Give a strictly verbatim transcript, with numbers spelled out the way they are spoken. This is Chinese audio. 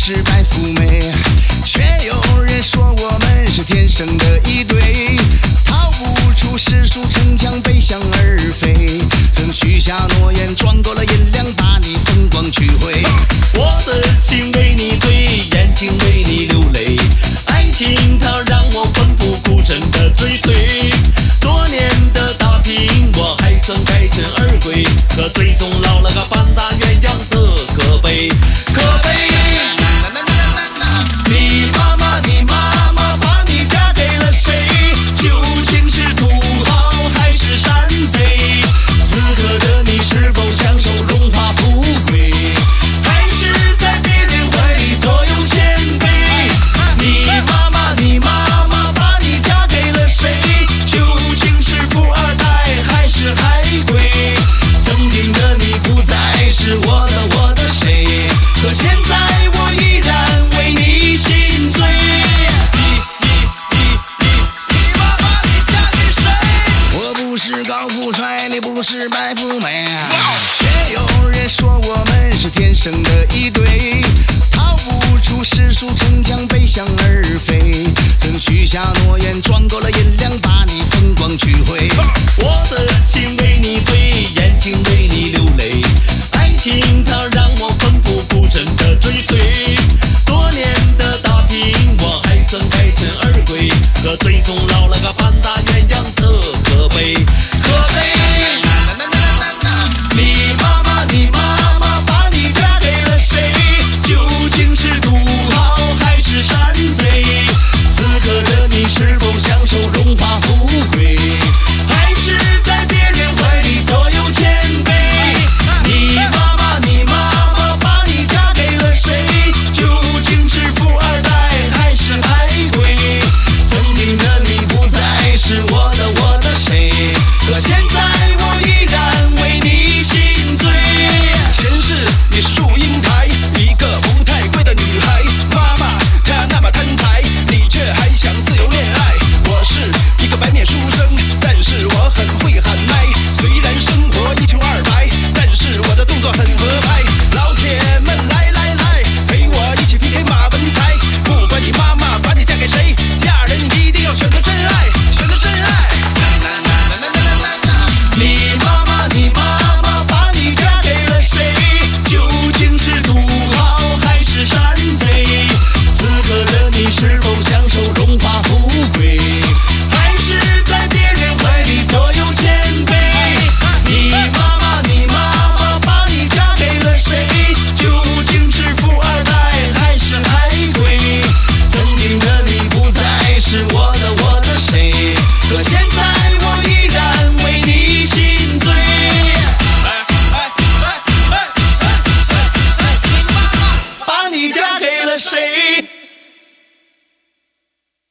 是白富美，却有人说我们是天生的一对，逃不出世俗城墙，背向而飞。曾许下诺言，赚够了银两，把你风光取回。 我的心为你醉，眼睛为你流泪，爱情它让我奋不顾身的追随。多年的打拼，我还曾开尘而归，可最终落了个半打鸳鸯的可悲，可悲。你妈妈，你妈妈把你嫁给了谁？究竟是土豪还是山贼？此刻的你是否享受荣华富贵，还是在别人怀里左右谦卑？你妈妈，你妈妈把你嫁给了谁？究竟是富二代还是海归？曾经的你不再是我的我的谁，可现在我依然为你心醉。你你你你你妈妈你嫁给谁？ 我不是高富帅，你不是白富美，却有人说我们是天生的一对，逃不出世俗城墙，背向而飞。曾许下诺言，赚够了银两，把你风光取回。 我的心为你醉，眼睛